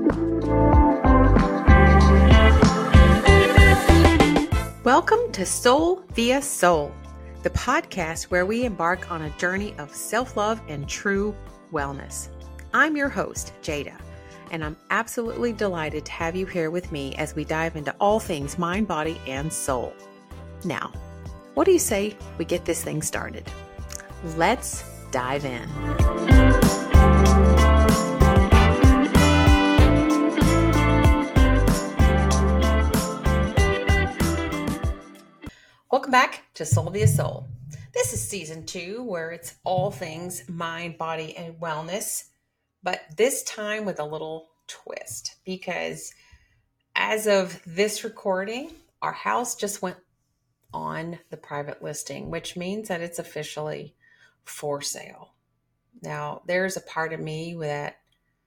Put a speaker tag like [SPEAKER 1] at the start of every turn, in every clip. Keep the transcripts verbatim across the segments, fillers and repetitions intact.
[SPEAKER 1] Welcome to Soul Via Soul, the podcast where we embark on a journey of self-love and true wellness. I'm your host, Jada, and I'm absolutely delighted to have you here with me as we dive into all things mind, body, and soul. Now, what do you say we get this thing started? Let's dive in. Welcome back to Soul Via Soul. This is season two, where it's all things mind, body, and wellness, but this time with a little twist, because as of this recording, our house just went on the private listing, which means that it's officially for sale. Now, there's a part of me that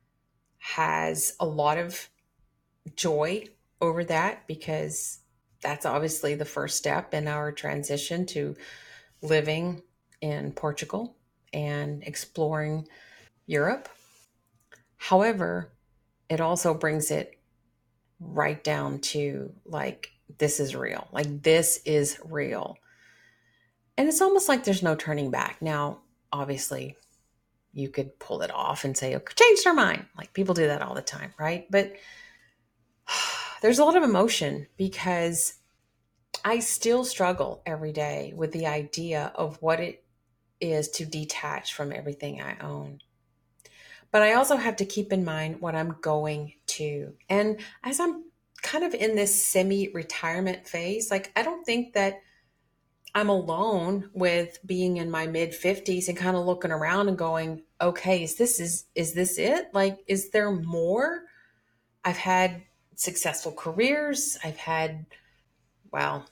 [SPEAKER 1] has a lot of joy over that, because that's obviously the first step in our transition to living in Portugal and exploring Europe. However, it also brings it right down to like, this is real. Like, this is real. And it's almost like there's no turning back. Now, obviously, you could pull it off and say, okay, change their mind. Like, people do that all the time, right? But there's a lot of emotion, because I still struggle every day with the idea of what it is to detach from everything I own. But I also have to keep in mind what I'm going to. And as I'm kind of in this semi-retirement phase, like, I don't think that I'm alone with being in my mid fifties and kind of looking around and going, okay, is this is is this it? Like, is there more? I've had successful careers. I've had, well,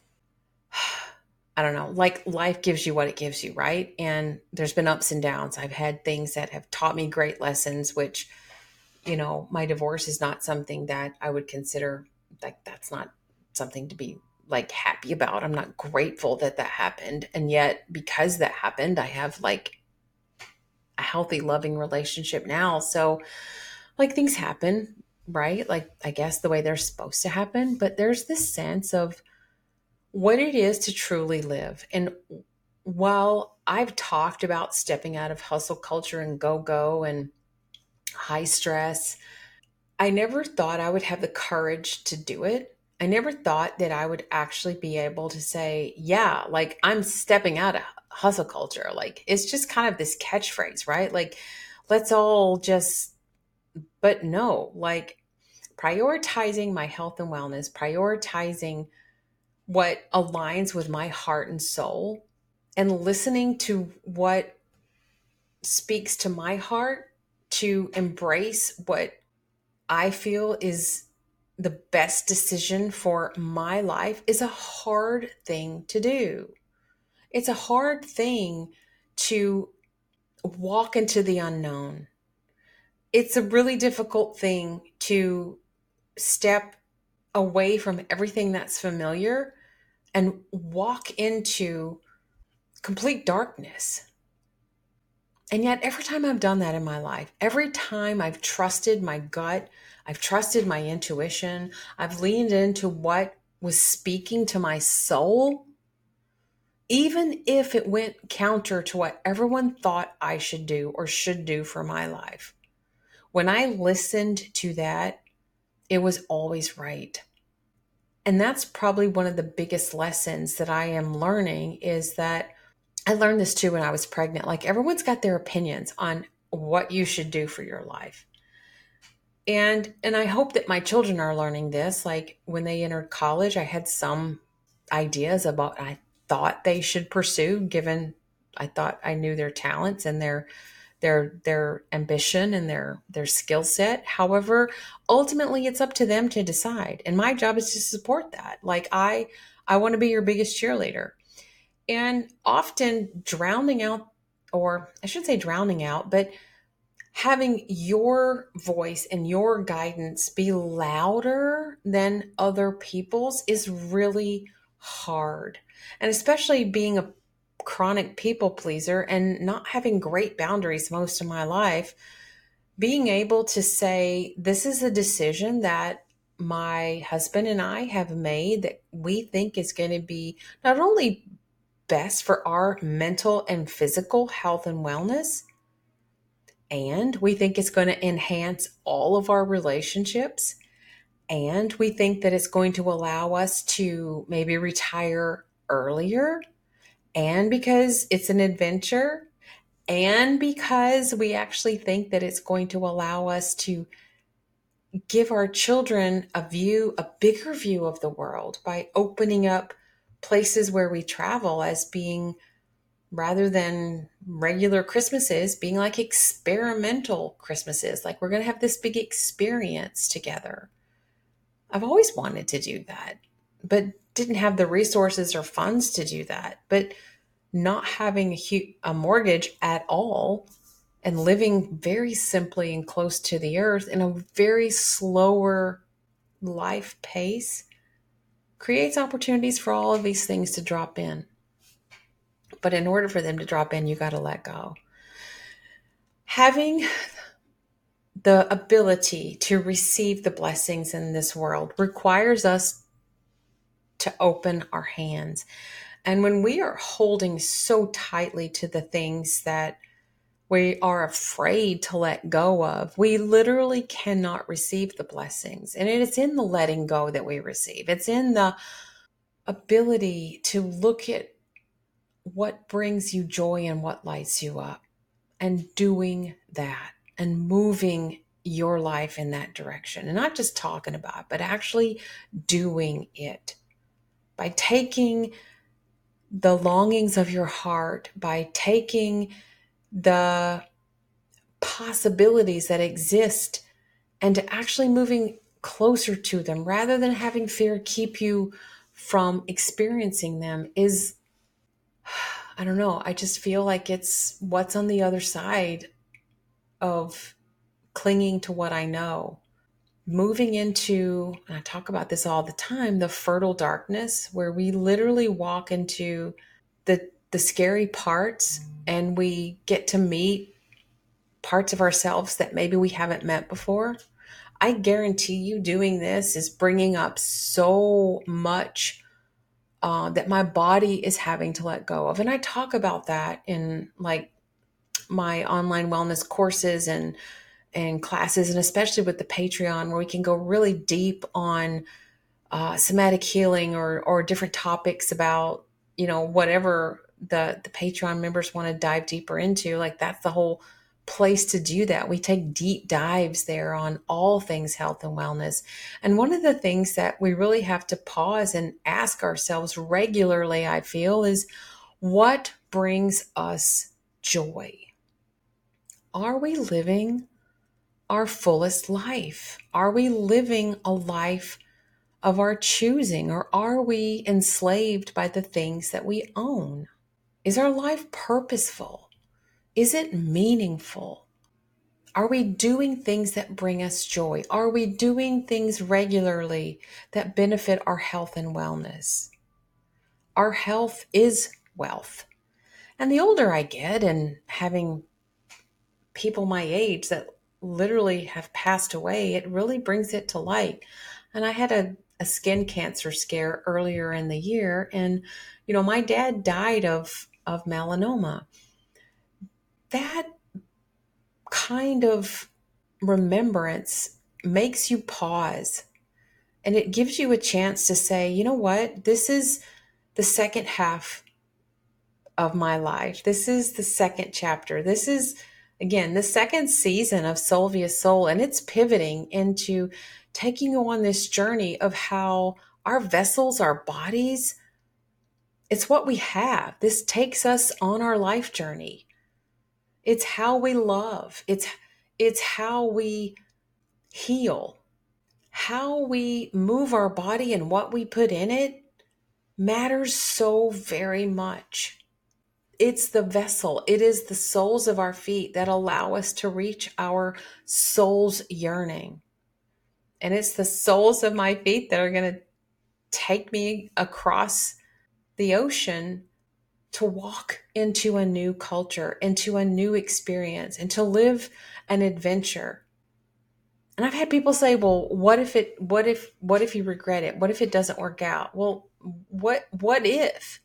[SPEAKER 1] I don't know, like, life gives you what it gives you, right? And there's been ups and downs. I've had things that have taught me great lessons, which, you know, my divorce is not something that I would consider, like, that's not something to be like happy about. I'm not grateful that that happened. And yet, because that happened, I have like a healthy, loving relationship now. So, like, things happen, right? Like, I guess the way they're supposed to happen. But there's this sense of what it is to truly live. And while I've talked about stepping out of hustle culture and go-go and high stress, I never thought I would have the courage to do it. I never thought that I would actually be able to say, yeah, like, I'm stepping out of hustle culture. Like, it's just kind of this catchphrase, right? Like, let's all just, but no, like, prioritizing my health and wellness, prioritizing what aligns with my heart and soul, and listening to what speaks to my heart, to embrace what I feel is the best decision for my life, is a hard thing to do. It's a hard thing to walk into the unknown. It's a really difficult thing to step away from everything that's familiar and walk into complete darkness. And yet, every time I've done that in my life, every time I've trusted my gut, I've trusted my intuition, I've leaned into what was speaking to my soul, even if it went counter to what everyone thought I should do or should do for my life. When I listened to that, it was always right. And that's probably one of the biggest lessons that I am learning, is that I learned this too when I was pregnant. Like, everyone's got their opinions on what you should do for your life. And and I hope that my children are learning this. Like, when they entered college, I had some ideas about what I thought they should pursue, given I thought I knew their talents and their their their ambition and their their skill set. However, ultimately, it's up to them to decide. And my job is to support that. Like, I I want to be your biggest cheerleader. And often drowning out, or I shouldn't say drowning out, but having your voice and your guidance be louder than other people's is really hard. And especially being a chronic people pleaser and not having great boundaries most of my life, Being able to say, this is a decision that my husband and I have made that we think is going to be not only best for our mental and physical health and wellness, and we think it's going to enhance all of our relationships, and we think that it's going to allow us to maybe retire earlier, and because it's an adventure, and because we actually think that it's going to allow us to give our children a view, a bigger view of the world by opening up places where we travel as being, rather than regular Christmases, being like experimental Christmases. Like we're going to have this big experience together. I've always wanted to do that, but didn't have the resources or funds to do that. But not having a, hu- a mortgage at all and living very simply and close to the earth in a very slower life pace creates opportunities for all of these things to drop in. But in order for them to drop in, you got to let go. Having the ability to receive the blessings in this world requires us to open our hands. And when we are holding so tightly to the things that we are afraid to let go of, we literally cannot receive the blessings. And it is in the letting go that we receive. It's in the ability to look at what brings you joy and what lights you up, and doing that and moving your life in that direction. And not just talking about it, but actually doing it. By taking the longings of your heart, by taking the possibilities that exist and to actually moving closer to them rather than having fear keep you from experiencing them is, I don't know, I just feel like it's what's on the other side of clinging to what I know. Moving into, and I talk about this all the time, the fertile darkness, where we literally walk into the the scary parts and we get to meet parts of ourselves that maybe we haven't met before. I guarantee you doing this is bringing up so much uh, that my body is having to let go of. And I talk about that in like my online wellness courses and and classes, and especially with the Patreon, where we can go really deep on uh, somatic healing or or different topics about, you know, whatever the the Patreon members want to dive deeper into. Like that's the whole place to do that. We take deep dives there on all things health and wellness. And one of the things that we really have to pause and ask ourselves regularly, I feel, is what brings us joy? Are we living our fullest life? Are we living a life of our choosing, or are we enslaved by the things that we own? Is our life purposeful? Is it meaningful? Are we doing things that bring us joy? Are we doing things regularly that benefit our health and wellness? Our health is wealth. And the older I get, and having people my age that literally have passed away, it really brings it to light. And I had a, a skin cancer scare earlier in the year. And, you know, my dad died of, of melanoma. That kind of remembrance makes you pause, and it gives you a chance to say, you know what, this is the second half of my life. This is the second chapter. This is, again, the second season of Soul via Soul, and it's pivoting into taking you on this journey of how our vessels, our bodies, it's what we have. This takes us on our life journey. It's how we love. It's it's how we heal. How we move our body and what we put in it matters so very much. It's the vessel. It is the soles of our feet that allow us to reach our soul's yearning. And it's the soles of my feet that are going to take me across the ocean to walk into a new culture, into a new experience, and to live an adventure. And I've had people say, well, what if it, what if, what if you regret it? What if it doesn't work out? Well, what, what if?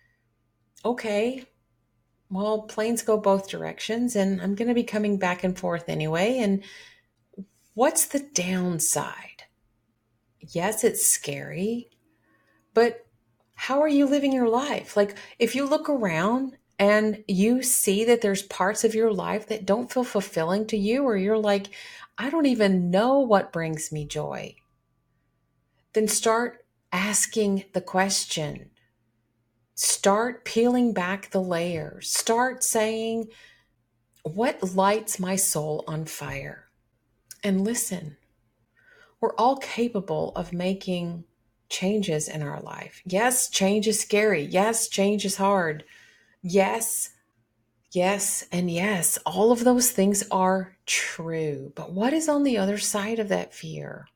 [SPEAKER 1] Okay, well, planes go both directions and I'm going to be coming back and forth anyway. And what's the downside? Yes, it's scary, but how are you living your life? Like, if you look around and you see that there's parts of your life that don't feel fulfilling to you, or you're like, I don't even know what brings me joy, then start asking the question. Start peeling back the layers. Start saying, what lights my soul on fire? And listen, we're all capable of making changes in our life. Yes, change is scary. Yes, change is hard. Yes, yes, and yes, all of those things are true. But what is on the other side of that fear?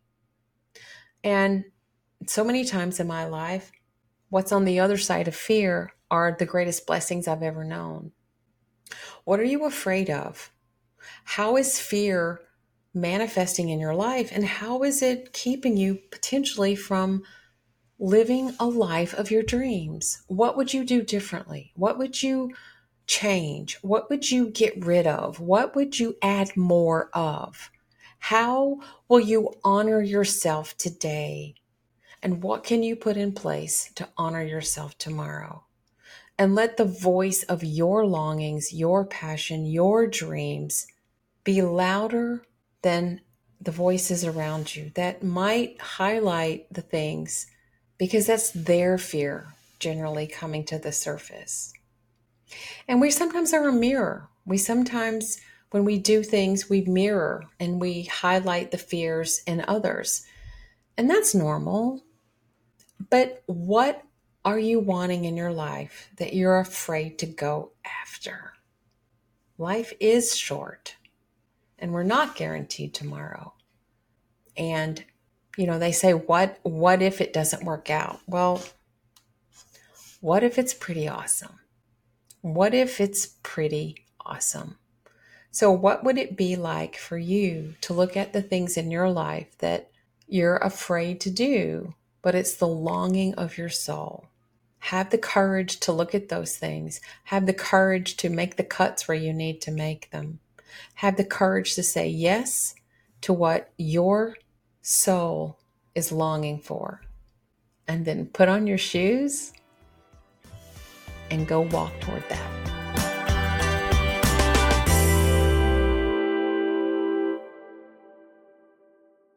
[SPEAKER 1] And so many times in my life, what's on the other side of fear are the greatest blessings I've ever known. What are you afraid of? How is fear manifesting in your life? And how is it keeping you potentially from living a life of your dreams? What would you do differently? What would you change? What would you get rid of? What would you add more of? How will you honor yourself today? And what can you put in place to honor yourself tomorrow? And let the voice of your longings, your passion, your dreams be louder than the voices around you that might highlight the things, because that's their fear generally coming to the surface. And we sometimes are a mirror. We sometimes, when we do things, we mirror and we highlight the fears in others. And that's normal. But what are you wanting in your life that you're afraid to go after? Life is short and we're not guaranteed tomorrow. And, you know, they say, what, what if it doesn't work out? Well, what if it's pretty awesome? What if it's pretty awesome? So what would it be like for you to look at the things in your life that you're afraid to do, but it's the longing of your soul? Have the courage to look at those things. Have the courage to make the cuts where you need to make them. Have the courage to say yes to what your soul is longing for. And then put on your shoes and go walk toward that.